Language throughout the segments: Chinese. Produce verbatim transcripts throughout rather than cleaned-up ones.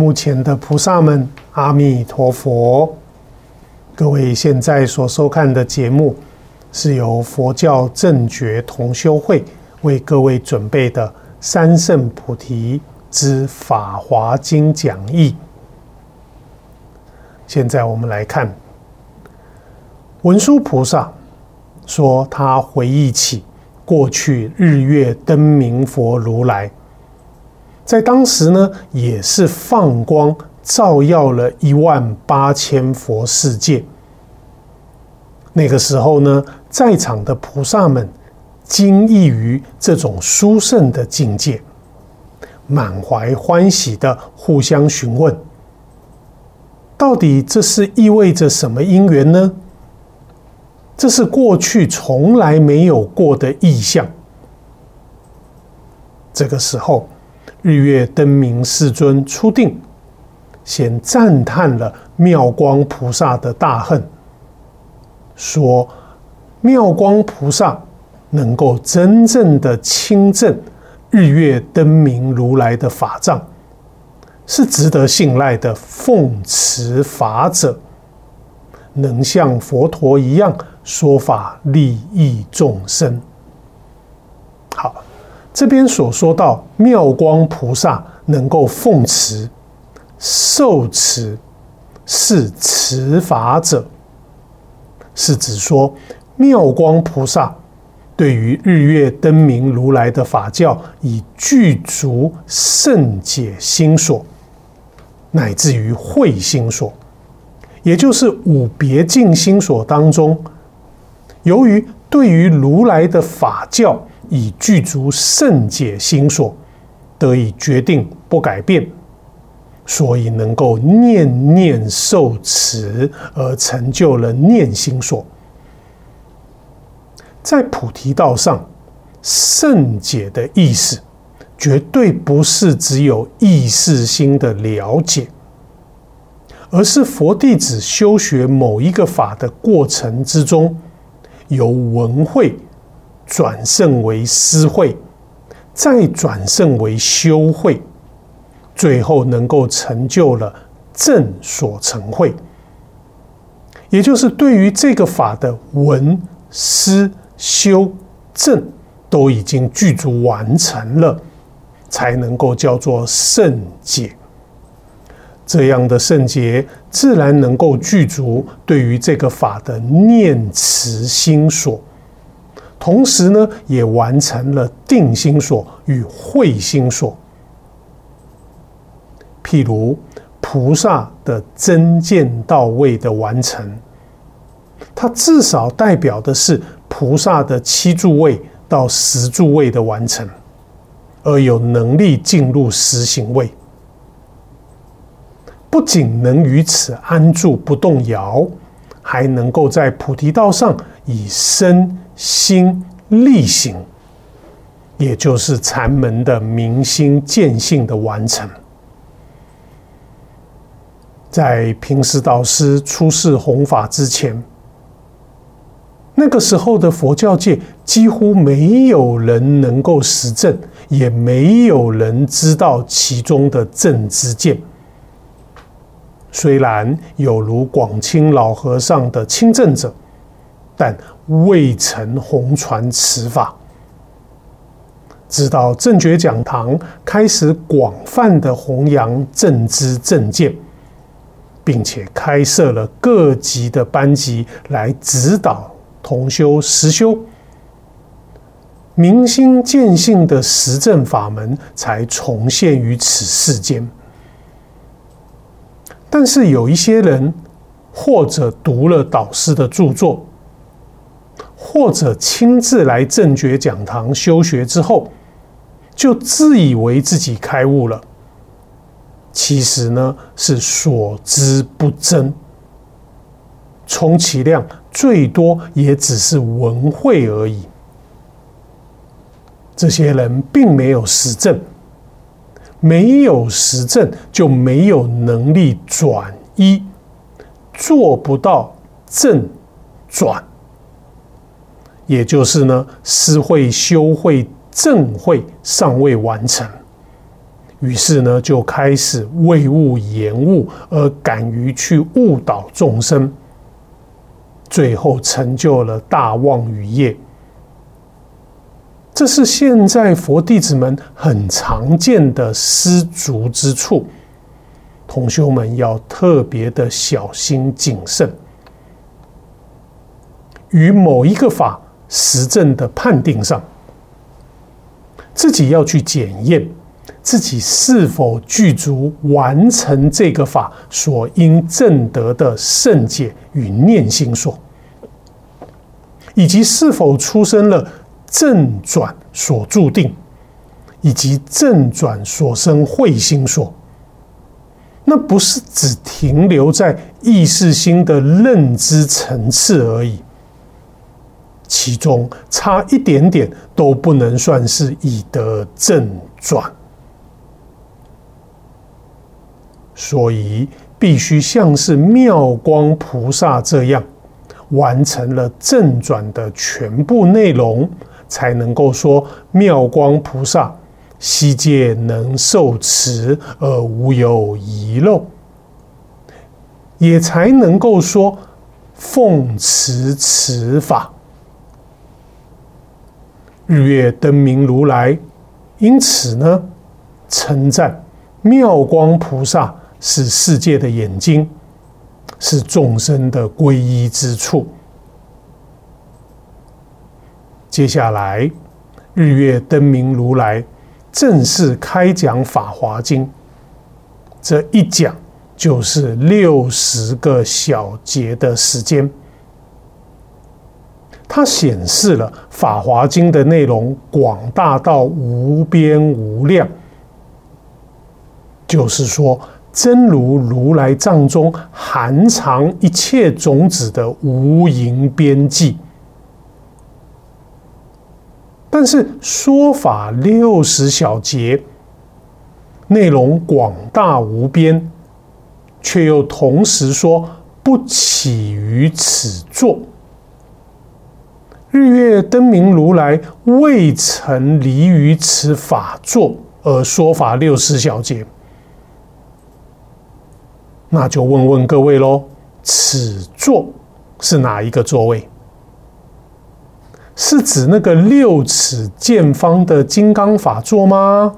目前的菩萨们，阿弥陀佛。各位现在所收看的节目，是由佛教正觉同修会为各位准备的三圣菩提之法华经讲义。现在我们来看，文殊菩萨说，他回忆起过去日月灯明佛如来，在当时呢，也是放光照耀了一万八千佛世界。那个时候呢，在场的菩萨们惊异于这种殊胜的境界，满怀欢喜地互相询问，到底这是意味着什么因缘呢？这是过去从来没有过的异象。这个时候，日月灯明世尊初定，先赞叹了妙光菩萨的大恨，说妙光菩萨能够真正的亲证日月灯明如来的法藏，是值得信赖的奉持法者，能像佛陀一样说法利益众生。好，这边所说到妙光菩萨能够奉持、受持，是持法者，是指说妙光菩萨对于日月灯明如来的法教以具足圣解心所，乃至于慧心所，也就是五别境心所当中，由于对于如来的法教以具足圣解心所，得以决定不改变，所以能够念念受持，而成就了念心所。在菩提道上，圣解的意思绝对不是只有意识心的了解，而是佛弟子修学某一个法的过程之中，由闻慧转胜为思慧，再转胜为修慧，最后能够成就了正所成慧，也就是对于这个法的闻、思、修、正都已经具足完成了，才能够叫做圣解。这样的圣解自然能够具足对于这个法的念持心所，同时呢，也完成了定心所与慧心所。譬如菩萨的真见到位的完成，它至少代表的是菩萨的七住位到十住位的完成，而有能力进入十行位。不仅能于此安住不动摇，还能够在菩提道上以身心力行，也就是禅门的明心见性的完成。在平时导师出世弘法之前，那个时候的佛教界几乎没有人能够实证，也没有人知道其中的正知见。虽然有如广清老和尚的亲证者，但未曾弘传此法。直到正觉讲堂开始广泛的弘扬正知正见，并且开设了各级的班级来指导同修实修，明心见性的实证法门才重现于此世间。但是有一些人，或者读了导师的著作，或者亲自来正觉讲堂修学之后，就自以为自己开悟了，其实呢是所知不真，充其量最多也只是闻慧而已。这些人并没有实证，没有实证就没有能力转依，做不到正转，也就是呢，思慧、修慧、正慧尚未完成， 于是呢，就开始为物言物，而敢于去误导众生，最后成就了大妄语业。这是现在佛弟子们很常见的失足之处，同修们要特别的小心谨慎。于某一个法实证的判定上，自己要去检验自己是否具足完成这个法所应证得的圣解与念心所，以及是否出生了正转所注定，以及正转所生慧心所。那不是只停留在意识心的认知层次而已，其中差一点点都不能算是已得正转。所以必须像是妙光菩萨这样，完成了正转的全部内容，才能够说妙光菩萨悉皆能受持而无有遗漏，也才能够说奉持此法。日月灯明如来因此呢，称赞妙光菩萨是世界的眼睛，是众生的皈依之处。接下来，日月灯明如来正式开讲《法华经》，这一讲就是六十个小节的时间。它显示了《法华经》的内容广大到无边无量，就是说，真如如来藏中含藏一切种子的无垠边际。但是说法六十小节，内容广大无边，却又同时说不起于此座。日月灯明如来未曾离于此法座而说法六十小节。那就问问各位咯，此座是哪一个座位？是指那个六尺见方的金刚法座吗？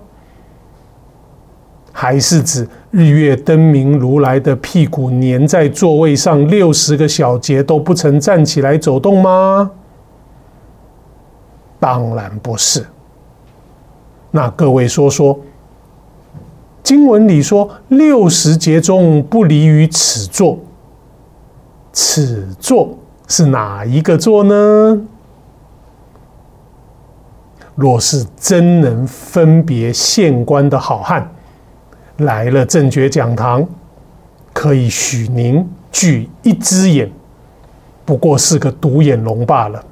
还是指日月灯明如来的屁股粘在座位上六十个小节都不曾站起来走动吗？当然不是。那各位说说，经文里说六十节中不离于此座，此座是哪一个座呢？若是真能分别现观的好汉，来了正觉讲堂，可以许您具一只眼，不过是个独眼龙罢了。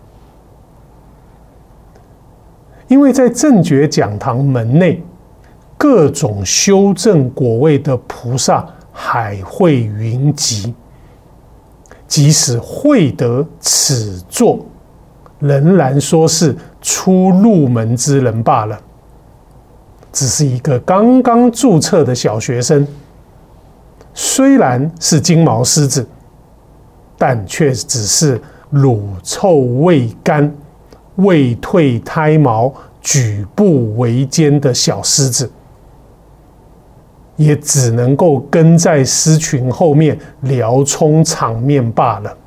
因为在正觉讲堂门内，各种修正果位的菩萨海会云集，即使会得此座，仍然说是初入门之人罢了，只是一个刚刚注册的小学生。虽然是金毛狮子，但却只是乳臭未干、未退胎毛、举步维艰的小狮子，也只能够跟在狮群后面撩充场面罢了。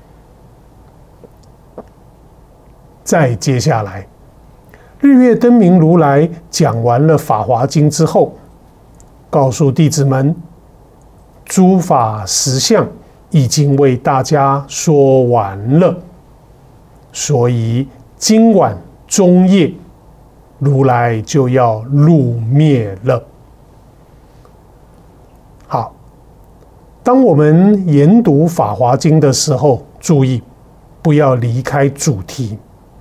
再接下来，日月灯明如来讲完了《法华经》之后，告诉弟子们，诸法实相已经为大家说完了，所以今晚中夜，如来就要入灭了。好，当我们研读《法华经》的时候，注意不要离开主题。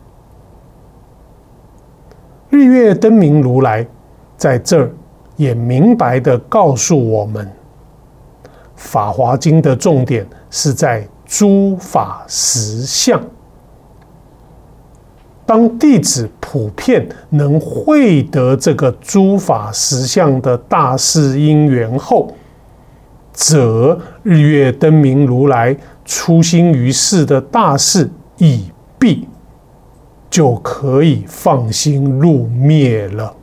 日月灯明如来在这儿也明白地告诉我们，《法华经》的重点是在诸法实相。 当弟子普遍能会得这个诸法实相的大事因缘后，则日月灯明如来出心于世的大事已毕，就可以放心入灭了。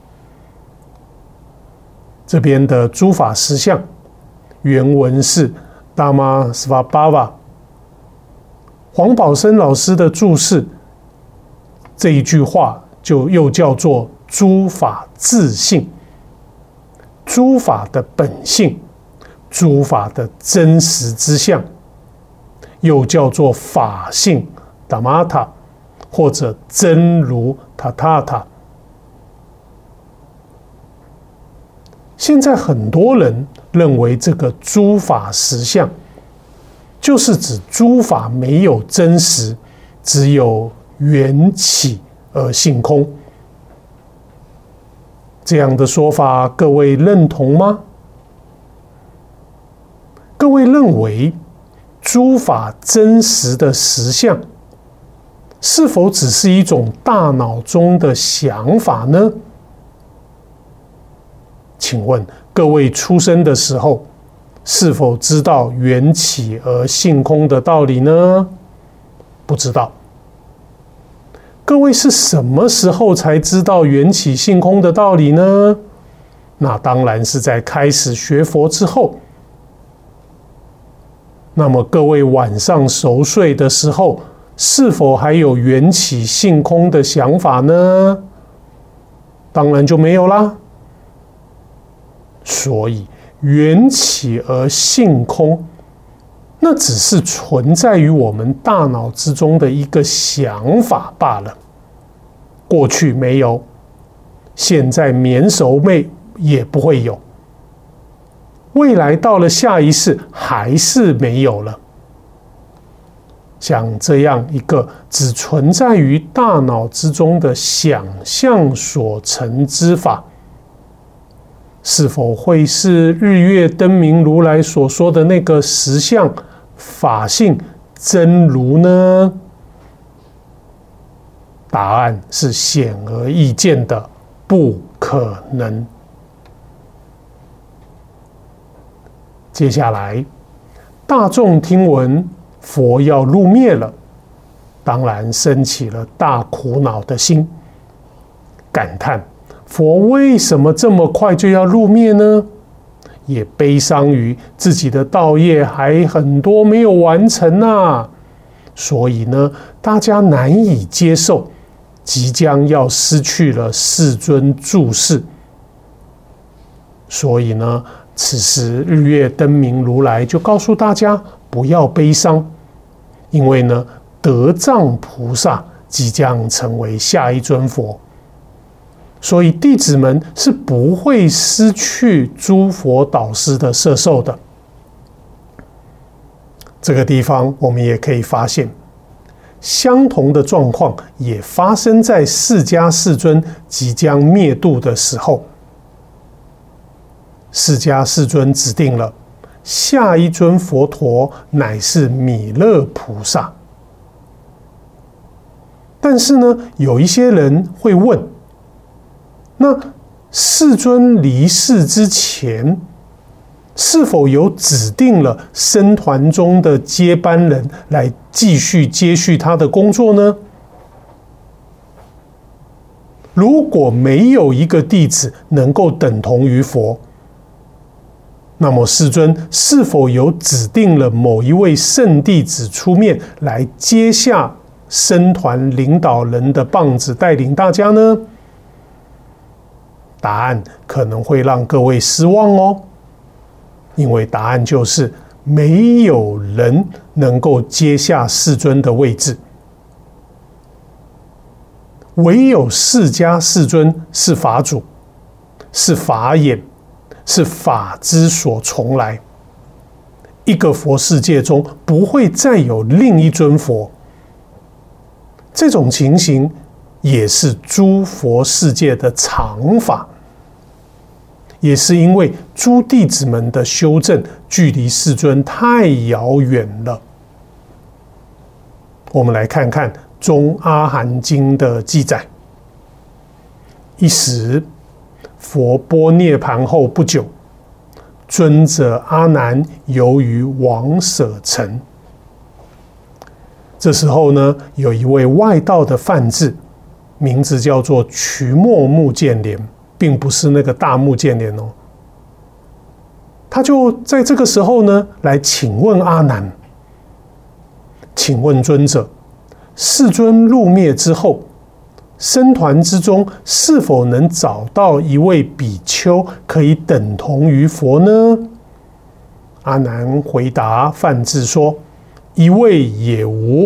这边的诸法实相原文是达玛斯瓦巴瓦，黄宝生老师的注释，这一句话就又叫做诸法自性，诸法的本性，诸法的真实之相，又叫做法性达玛塔，或者真如塔塔塔。现在很多人认为这个诸法实相就是指诸法没有真实，只有缘起而性空。这样的说法，各位认同吗？各位认为诸法真实的实相是否只是一种大脑中的想法呢？请问各位出生的时候是否知道缘起而性空的道理呢？不知道。各位是什么时候才知道缘起性空的道理呢？那当然是在开始学佛之后。那么各位晚上熟睡的时候，是否还有缘起性空的想法呢？当然就没有啦。所以缘起而性空，那只是存在于我们大脑之中的一个想法罢了。过去没有，现在免熟昧也不会有，未来到了下一世还是没有了。像这样一个只存在于大脑之中的想象所成之法，是否会是日月灯明如来所说的那个实相法性真如呢？答案是显而易见的，不可能。接下来，大众听闻佛要入灭了，当然生起了大苦恼的心，感叹佛为什么这么快就要入灭呢？也悲伤于自己的道业还很多没有完成啊，所以呢，大家难以接受即将要失去了世尊住世。所以呢，此时日月灯明如来就告诉大家不要悲伤，因为呢，德藏菩萨即将成为下一尊佛。所以弟子们是不会失去诸佛导师的摄受的。这个地方我们也可以发现，相同的状况也发生在释迦世尊即将灭度的时候。释迦世尊指定了下一尊佛陀乃是弥勒菩萨。但是呢，有一些人会问，那世尊离世之前，是否有指定了僧团中的接班人来继续接续他的工作呢？如果没有一个弟子能够等同于佛，那么世尊是否有指定了某一位圣弟子出面来接下僧团领导人的棒子，带领大家呢？答案可能会让各位失望哦，因为答案就是没有人能够接下世尊的位置，唯有释迦世尊是法主，是法眼，是法之所从来。一个佛世界中不会再有另一尊佛，这种情形也是诸佛世界的常法，也是因为诸弟子们的修正距离世尊太遥远了。我们来看看中阿含经的记载。一时，佛波涅盘后不久，尊者阿难游于王舍城。这时候呢，有一位外道的梵志，名字叫做瞿墨目犍连，并不是那个大目犍连哦。他就在这个时候呢，来请问阿难：请问尊者，世尊入灭之后，僧团之中是否能找到一位比丘可以等同于佛呢？阿难回答梵志说：一位也无。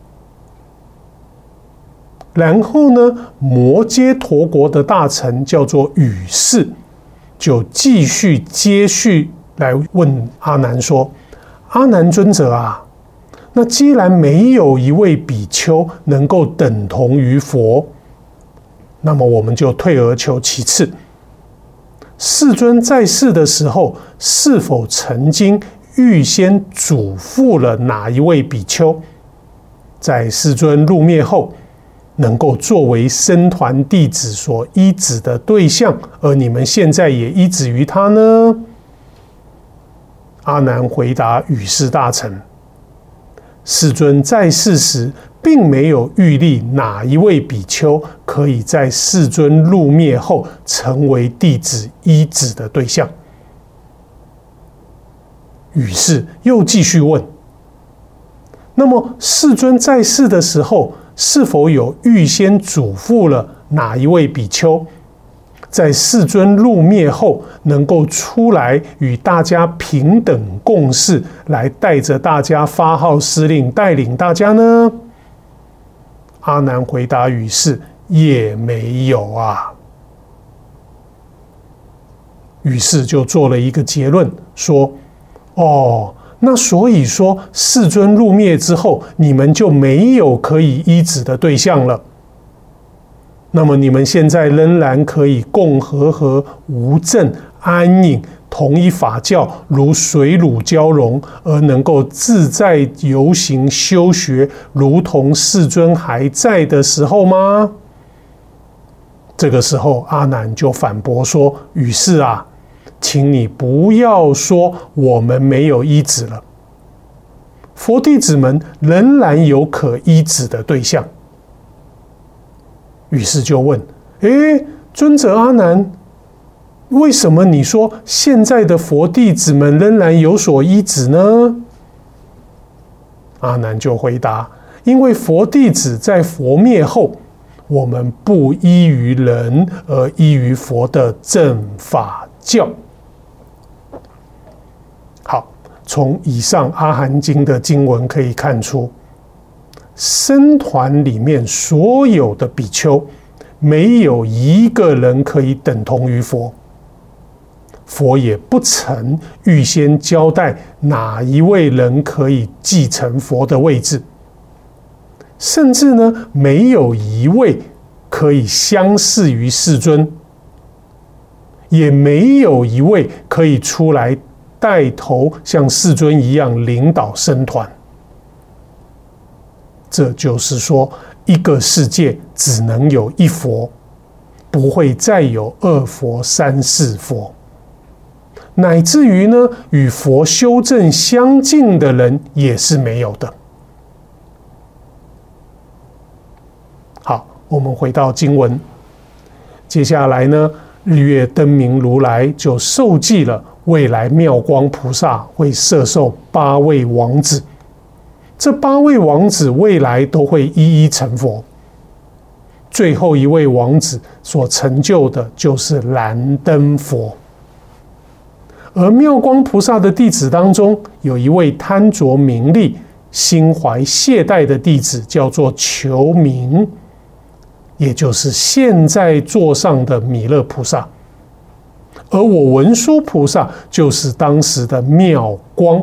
然后呢，摩羯陀国的大臣叫做宇氏，就继续接续来问阿难说：阿难尊者啊，那既然没有一位比丘能够等同于佛，那么我们就退而求其次。世尊在世的时候，是否曾经预先嘱咐了哪一位比丘，在世尊入灭后，能够作为僧团弟子所依止的对象，而你们现在也依止于他呢？阿难回答宇氏大臣：世尊在世时，并没有预立哪一位比丘可以在世尊入灭后成为弟子依止的对象。宇氏又继续问：那么世尊在世的时候，是否有预先嘱咐了哪一位比丘，在世尊入灭后能够出来与大家平等共事，来带着大家发号施令，带领大家呢？阿难回答宇氏：也没有啊。宇氏就做了一个结论，说：哦，那所以说世尊入灭之后，你们就没有可以依止的对象了。那么你们现在仍然可以共和和无证安隐，同一法教，如水乳交融，而能够自在游行修学，如同世尊还在的时候吗？这个时候阿难就反驳说：宇氏啊，请你不要说我们没有依止了，佛弟子们仍然有可依止的对象。于是就问：诶，尊者阿难，为什么你说现在的佛弟子们仍然有所依止呢？阿难就回答：因为佛弟子在佛灭后，我们不依于人，而依于佛的正法教。好，从以上阿含经的经文可以看出，僧团里面所有的比丘，没有一个人可以等同于佛。佛也不曾预先交代哪一位人可以继承佛的位置，甚至呢，没有一位可以相似于世尊，也没有一位可以出来带头像世尊一样领导僧团。这就是说，一个世界只能有一佛，不会再有二佛、三世佛，乃至于呢，与佛修正相近的人也是没有的。好，我们回到经文，接下来呢，日月灯明如来就授记了未来妙光菩萨会摄受八位王子。这八位王子未来都会一一成佛，最后一位王子所成就的就是燃灯佛。而妙光菩萨的弟子当中，有一位贪着名利、心怀懈怠的弟子，叫做求名，也就是现在座上的弥勒菩萨。而我文殊菩萨就是当时的妙光。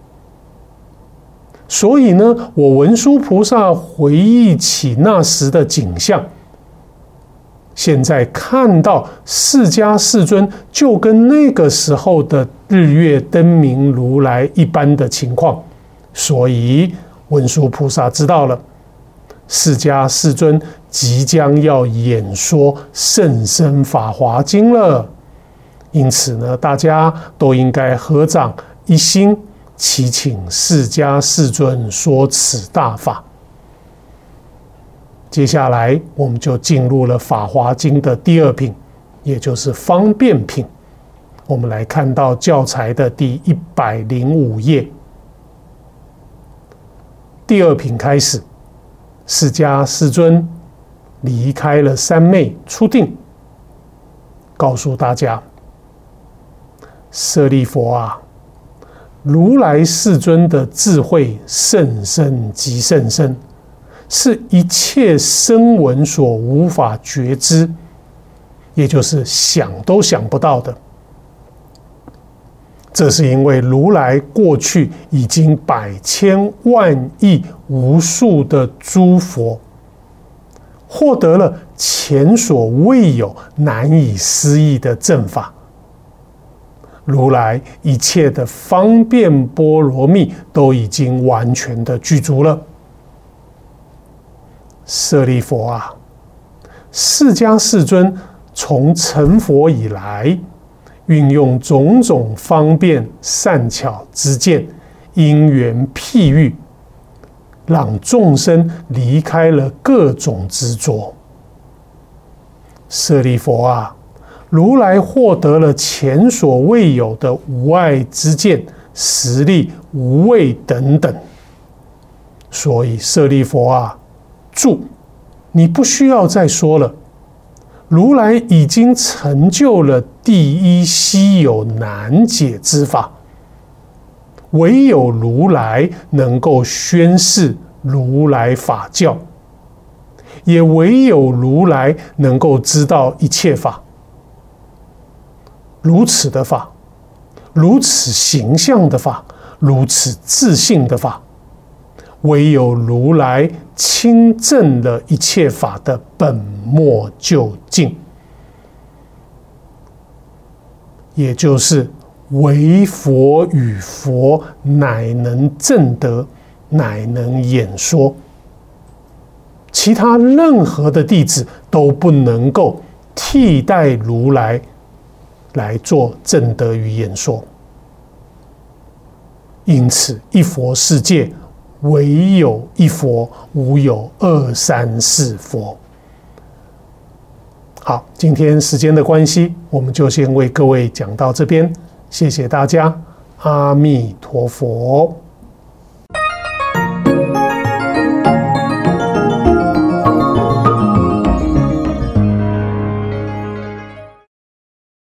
所以呢，我文殊菩萨回忆起那时的景象，现在看到释迦世尊就跟那个时候的日月灯明如来一般的情况，所以文殊菩萨知道了， 释迦世尊即将要演说甚深法华经了，因此呢，大家都应该合掌一心，祈请释迦世尊说此大法。接下来我们就进入了法华经的第二品，也就是方便品。我们来看到教材的第一百零五页，第二品开始，释迦世尊离开了三昧出定，告诉大家：舍利弗啊，如来世尊的智慧甚深极甚深，是一切声闻所无法觉知，也就是想都想不到的。这是因为如来过去已经百千万亿无数的诸佛，获得了前所未有难以思议的正法。如来一切的方便波罗蜜都已经完全的具足了。舍利弗啊，释迦世尊从成佛以来，运用种种方便善巧之见，因缘譬喻，让众生离开了各种执着。舍利弗啊，如来获得了前所未有的无碍之见、实力、无畏等等。所以舍利弗啊，住，你不需要再说了。如来已经成就了第一稀有难解之法，唯有如来能够宣示如来法教，也唯有如来能够知道一切法。如此的法，如此形象的法，如此自信的法，唯有如来亲证了一切法的本末究竟，也就是唯佛与佛乃能证得，乃能演说，其他任何的弟子都不能够替代如来来做证得与演说。因此一佛世界唯有一佛，无有二三四佛。好，今天时间的关系，我们就先为各位讲到这边，谢谢大家，阿弥陀佛。